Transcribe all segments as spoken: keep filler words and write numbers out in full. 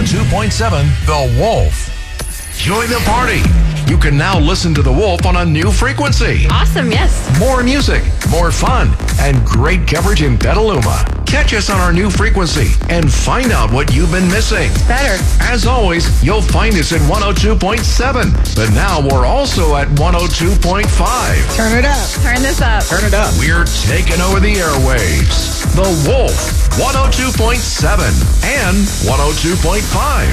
two point seven The Wolf. Join the party. You can now listen to The Wolf on a new frequency. Awesome, yes. More music, more fun, and great coverage in Petaluma. Catch us on our new frequency and find out what you've been missing. Better. As always, you'll find us at one oh two point seven. But now we're also at one oh two point five. Turn it up. Turn this up. Turn it up. We're taking over the airwaves. The Wolf, one oh two point seven and one oh two point five.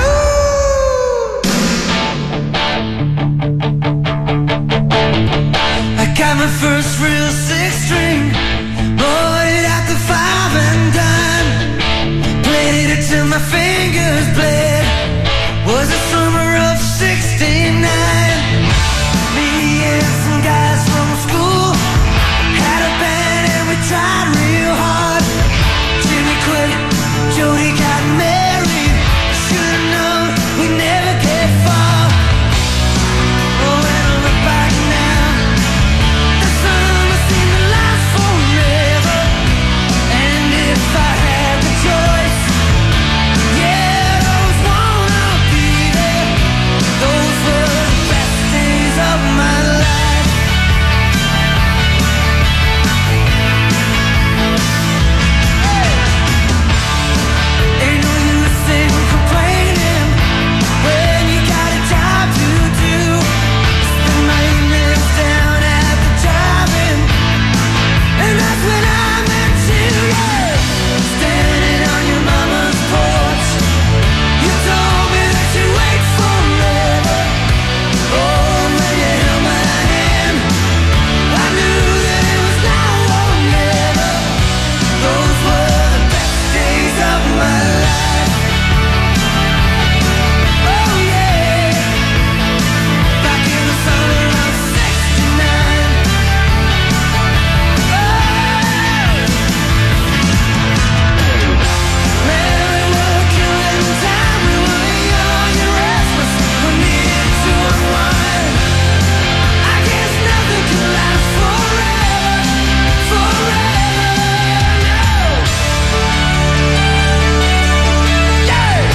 I got my first real six string, bought it at the five and dime, played it till my fingers bled. Was the summer of sixty-nine. Me and some guys from school had a band and we tried real hard. Jimmy quit, Jody got married. Should've known we never get far. Oh, when I look back now, the summer seemed to last forever. And if I had the choice, yeah, those wanna be there. Those were the best days of my life. Ain't no use in complaining when you got a job to do. Spend my evenings down at the drive-in, and that's when I met you, yeah. Standing on your mama's porch, you told me that you'd wait forever. Oh, when you held my hand, I knew that it was now or never. Those were the best days of my life. Oh yeah, back in the summer of sixty-nine. Man, we were killing time. We were young and restless. We needed to unwind. I guess nothing can last forever, forever, no. Yeah.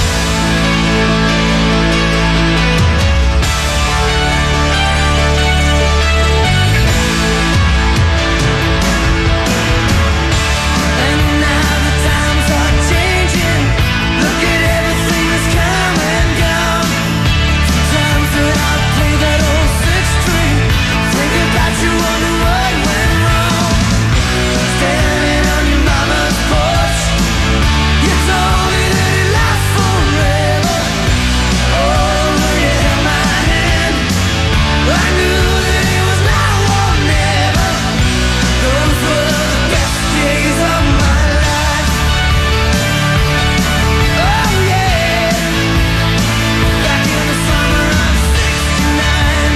And now the times are changing. Look at everything that's come and gone. Sometimes that I play that old six string, think about you, wonder what went wrong. Standing on your mama's porch, you told me that it lasts forever. Oh, when you held my hand, I knew that it was now or never. Those were the best days of my life. Oh yeah, back in the summer of sixty-nine.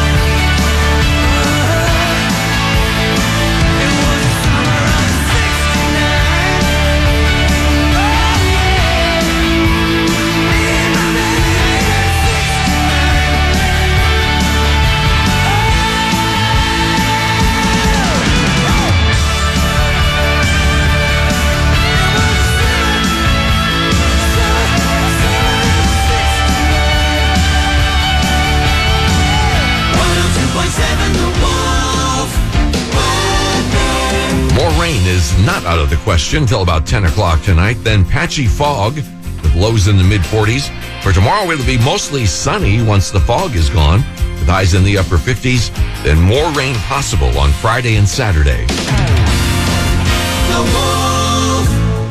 It was the summer of sixty-nine. Oh yeah, me and my baby at sixty-nine. one oh two point seven The Wolf. More rain is not out of the question until about ten o'clock tonight. Then patchy fog with lows in the mid forties. For tomorrow, it'll be mostly sunny once the fog is gone, with highs in the upper fifties. Then more rain possible on Friday and Saturday. The Wolf.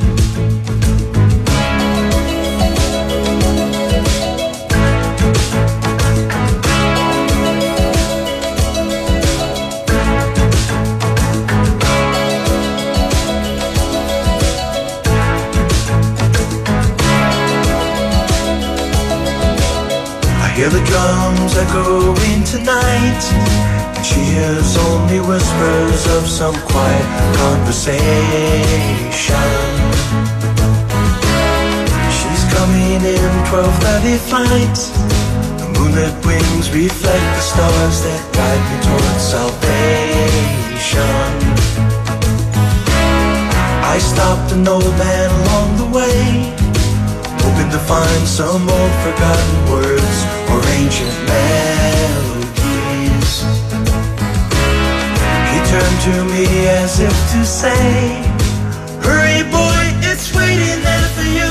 I hear the drums echoing tonight. She hears only whispers of some quiet conversation. She's coming in twelve thirty flight. The moonlit wings reflect the stars that guide me towards salvation. I stopped an old man along the way, hoping to find some old forgotten words or ancient melodies. He turned to me as if to say, hurry boy, it's waiting there for you.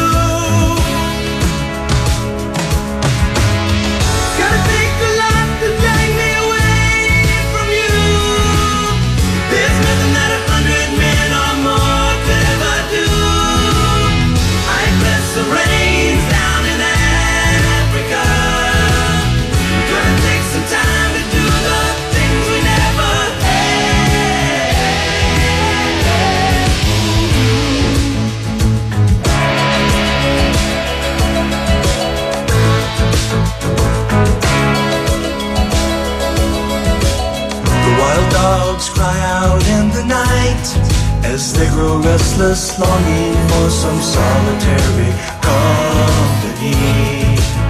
Gotta take a lot to drag me away from you. There's nothing that a hundred men or more could ever do. I bless the rains down in Africa. Gonna take some time to do the things we never had. The wild dogs cry out in the night as they grow restless, longing for some solitary company.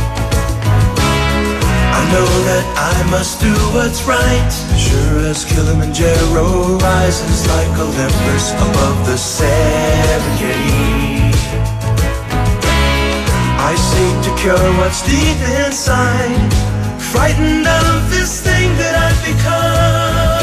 I know that I must do what's right, sure as Kilimanjaro rises like Olympus above the Serengeti. I seek to cure what's deep inside, frightened of this thing that I've become.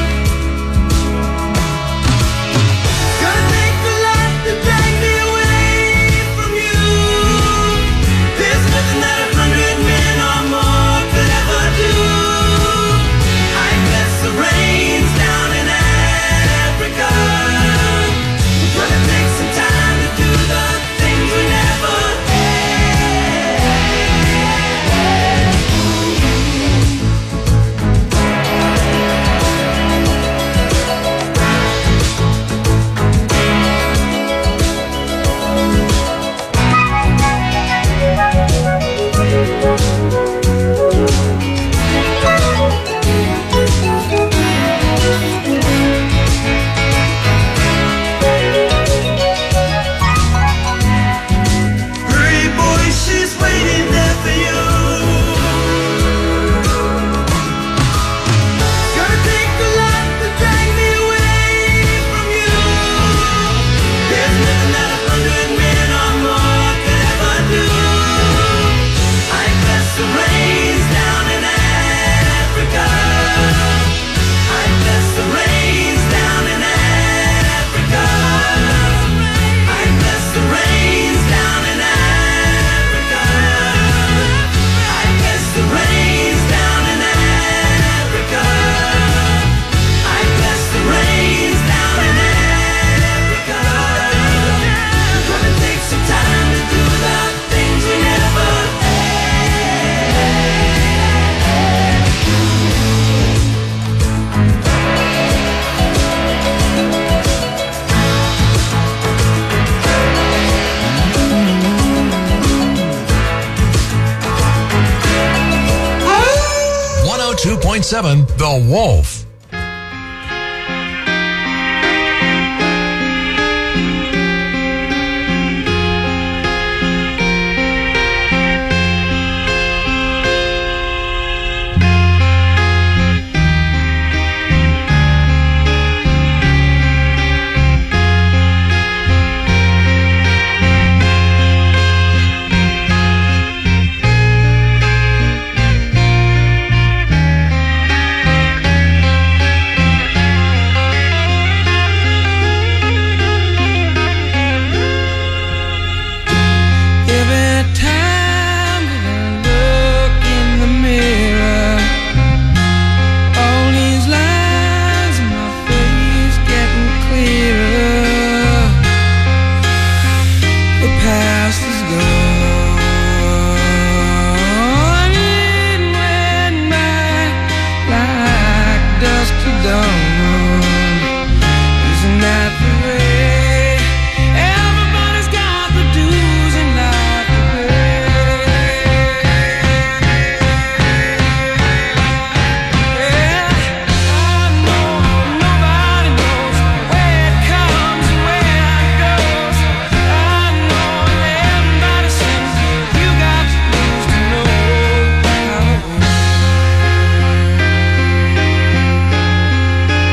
Gonna take a lot to drag me away from you. There's nothing that a hundred men or more could ever do. I bless the rains down in Africa. Gonna take some time to do the things we never had. Hurry boy, she's waiting there for you. Gonna take a lot to drag me away from you. There's nothing that a hundred men or more could ever do. I bless the rains down in Africa. I bless the rains down in Africa. I bless the rains down in Africa. I bless the rains down in Africa. I bless the rains down in Africa. Gonna take some time to do the things we never one oh two point seven The Wolf. Every time that I look in the mirror, all these lines in my face getting clearer. The past is gone, it went by like dusk to dawn. Isn't that the way? Everybody's got the dues in life to pay. Yeah, I know nobody knows where it comes and where it goes. I know everybody sings, you got to lose to know how it goes.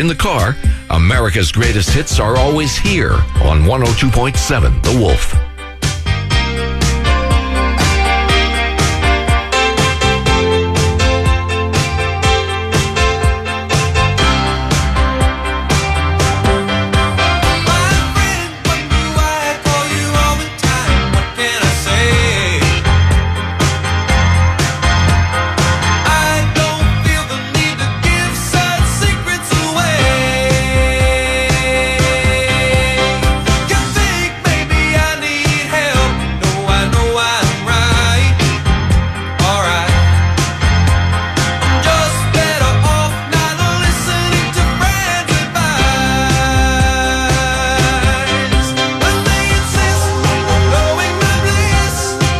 in the car, America's greatest hits are always here on one oh two point seven The Wolf. Maybe I need help. No, I know I'm right. Alright. I'm just better off not listening to friends' advice. When they insist on knowing my bliss,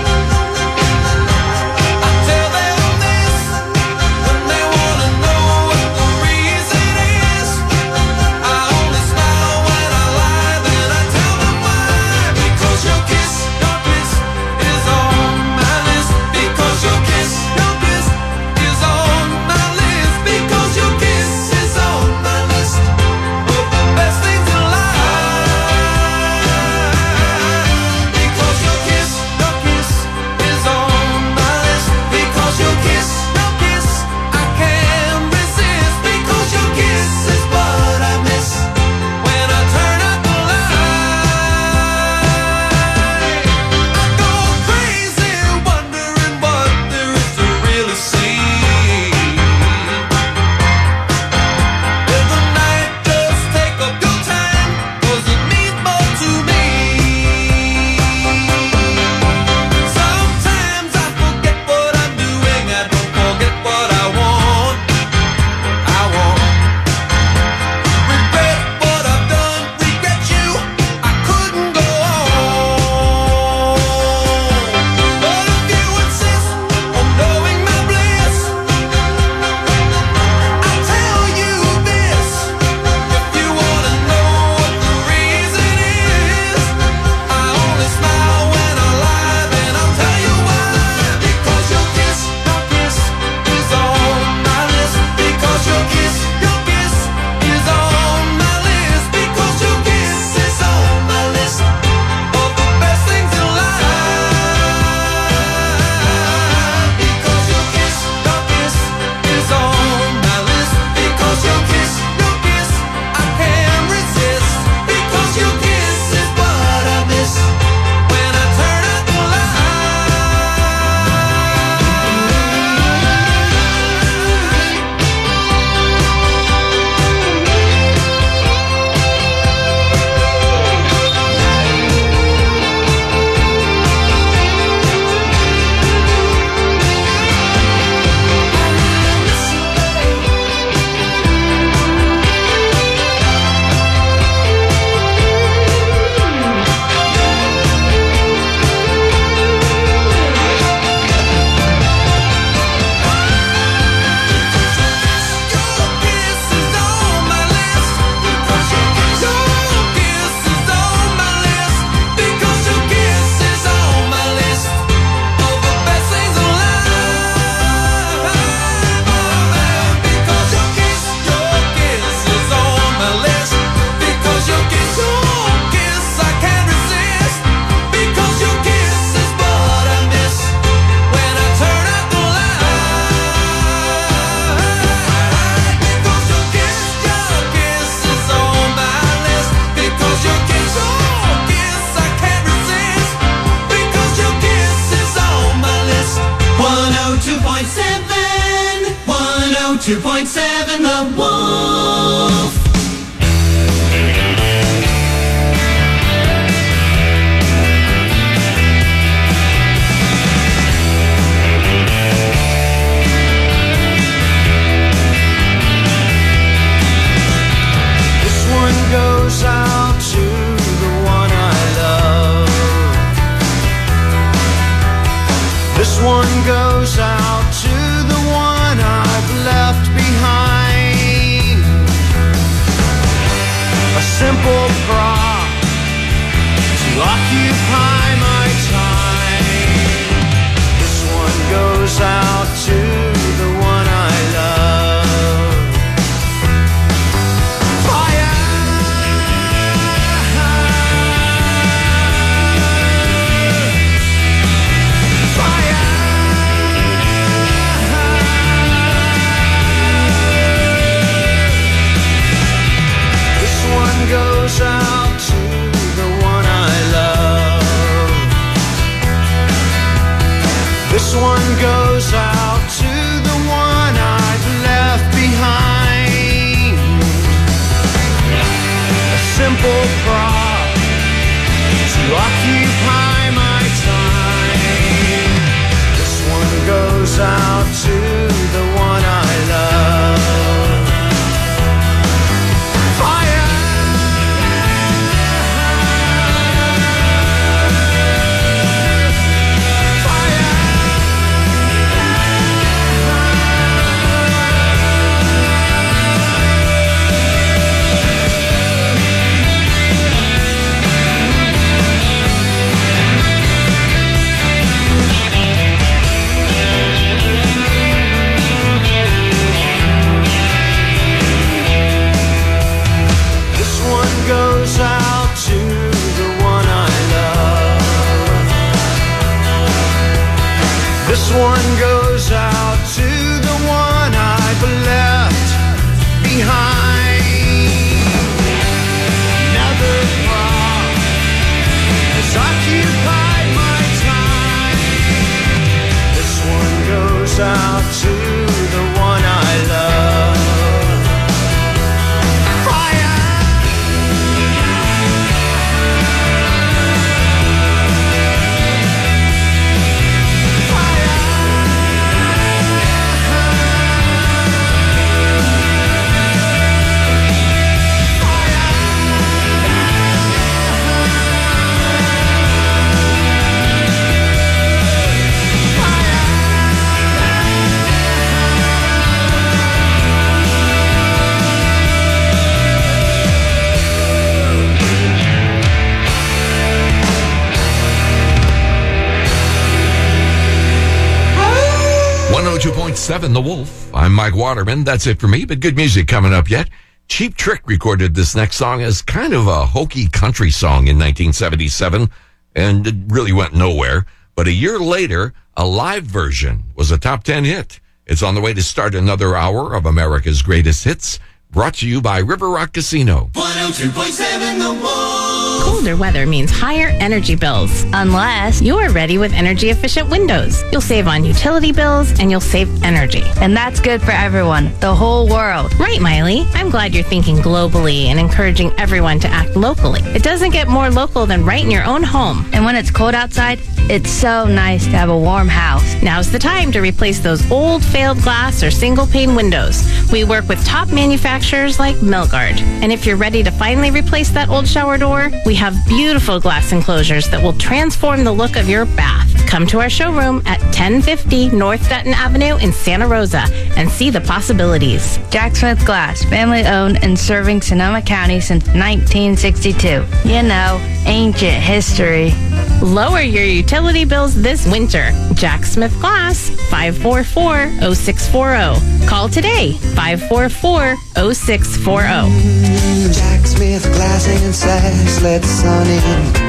I tell them this. When they wanna know what the reason is, I only smile when I lie, then I tell them why. Because your kiss, your kiss is on my list. Because your kiss, your kiss is on my list. Because your kiss is on my list of the best things in life. Because your kiss, your kiss is on my list. Because your kiss, your kiss I can't resist. Because your kiss is what I miss when I turn out the light. I go crazy wondering what there is to really see. Will the night just take up your time? 'Cause it means more to me. Sometimes I forget what I'm doing. I don't forget what I want. I want regret what I've done, regret you. I couldn't go on. But if you insist on knowing my bliss, I'll tell you this. If you wanna know what the reason is, I only smile when I lie, then I'll tell you why. Because your kiss, your kiss is on my list. Because your kiss, your kiss is on my list. Because your kiss is on my list of the best things in life. Because your kiss, your kiss is on my list. Because your kiss, your kiss I can't resist. Because your kiss is what I miss when I turn out the two point seven The Wolf. This one goes out to the one I love. This one goes out to the one I've left behind. A simple prop to occupy my time. This one goes out to the one I love. goes out to the one I love. This one goes out to the one I've left behind. A simple prop to occupy my time. This one goes out to the one I love. Fire! Goes out to the one I love. This one goes out to the one I've left behind. Another thought has occupied my time. This one goes out to the one I love. one oh two point seven The Wolf. I'm Mike Waterman. That's it for me, but good music coming up yet. Cheap Trick recorded this next song as kind of a hokey country song in nineteen seventy-seven, and it really went nowhere. But a year later, a live version was a top ten hit. It's on the way to start another hour of America's Greatest Hits, brought to you by River Rock Casino. one oh two point seven The Wolf. Colder weather means higher energy bills, unless you're ready with energy-efficient windows. You'll save on utility bills, and you'll save energy. And that's good for everyone, the whole world. Right, Miley. I'm glad you're thinking globally and encouraging everyone to act locally. It doesn't get more local than right in your own home. And when it's cold outside, it's so nice to have a warm house. Now's the time to replace those old failed glass or single-pane windows. We work with top manufacturers like Milgard. And if you're ready to finally replace that old shower door, we have beautiful glass enclosures that will transform the look of your bath. Come to our showroom at ten fifty North Dutton Avenue in Santa Rosa and see the possibilities. Jack Smith Glass, family owned and serving Sonoma County since nineteen sixty-two. You know, ancient history. Lower your utility bills this winter. Jack Smith Glass, five four four, oh six four oh. Call today, five four four, oh six four oh. Jack Smith glassing and says, let the sun in.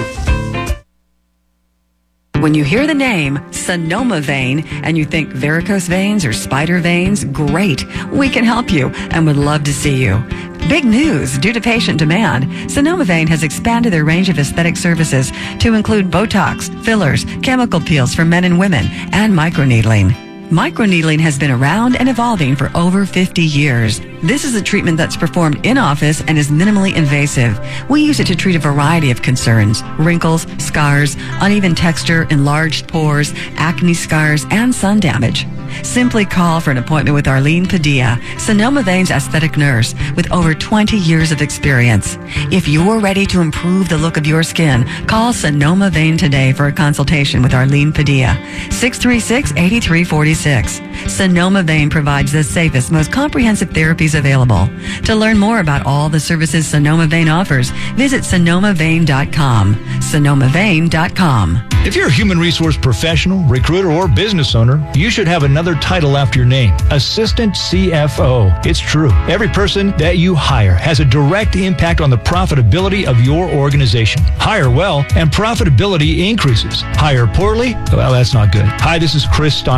When you hear the name Sonoma Vein and you think varicose veins or spider veins, great. We can help you and would love to see you. Big news, due to patient demand, Sonoma Vein has expanded their range of aesthetic services to include Botox, fillers, chemical peels for men and women, and microneedling. Microneedling has been around and evolving for over fifty years. This is a treatment that's performed in office and is minimally invasive. We use it to treat a variety of concerns: wrinkles, scars, uneven texture, enlarged pores, acne scars, and sun damage. Simply call for an appointment with Arlene Padilla, Sonoma Vein's aesthetic nurse with over twenty years of experience. If you're ready to improve the look of your skin, call Sonoma Vein today for a consultation with Arlene Padilla, six three six, eight three four six. Sonoma Vein provides the safest, most comprehensive therapies available. To learn more about all the services Sonoma Vein offers, visit sonoma vein dot com. sonoma vein dot com. If you're a human resource professional, recruiter, or business owner, you should have another title after your name, Assistant C F O. It's true. Every person that you hire has a direct impact on the profitability of your organization. Hire well, and profitability increases. Hire poorly? Well, that's not good. Hi, this is Chris Stonick, President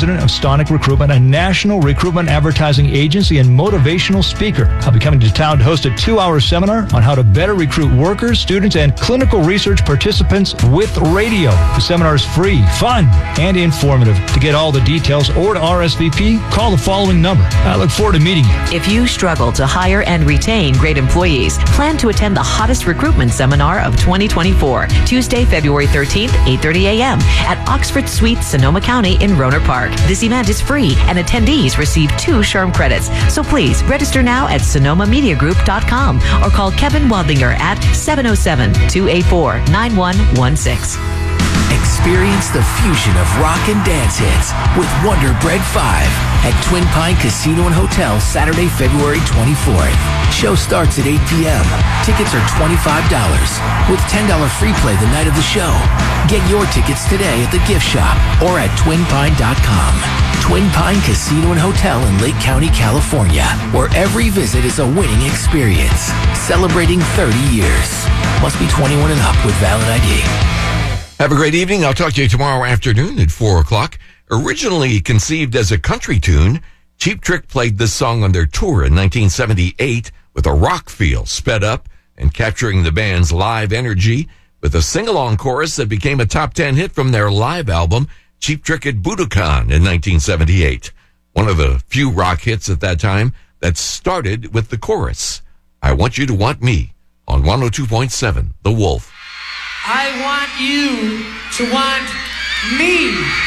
president of Stonic Recruitment, a national recruitment advertising agency and motivational speaker. I'll be coming to town to host a two-hour seminar on how to better recruit workers, students, and clinical research participants with radio. The seminar is free, fun, and informative. To get all the details or to R S V P, call the following number. I look forward to meeting you. If you struggle to hire and retain great employees, plan to attend the hottest recruitment seminar of twenty twenty-four, Tuesday, February thirteenth, eight thirty a.m. at Oxford Suite, Sonoma County in Rohnert Park. This event is free and attendees receive two SHRM credits. So please register now at sonoma media group dot com or call Kevin Wadlinger at seven oh seven, two eight four, nine one one six. Experience the fusion of rock and dance hits with Wonder Bread five at Twin Pine Casino and Hotel Saturday, February twenty-fourth. Show starts at eight p.m. Tickets are twenty-five dollars with ten dollars free play the night of the show. Get your tickets today at the gift shop or at twin pine dot com. Twin Pine Casino and Hotel in Lake County, California, where every visit is a winning experience. Celebrating thirty years. Must be twenty-one and up with valid I D. Have a great evening. I'll talk to you tomorrow afternoon at four o'clock. Originally conceived as a country tune, Cheap Trick played this song on their tour in nineteen seventy-eight with a rock feel sped up and capturing the band's live energy with a sing-along chorus that became a top ten hit from their live album, Cheap Trick at Budokan in nineteen seventy-eight. One of the few rock hits at that time that started with the chorus. I Want You to Want Me on one oh two point seven, The Wolf. I want you to want me.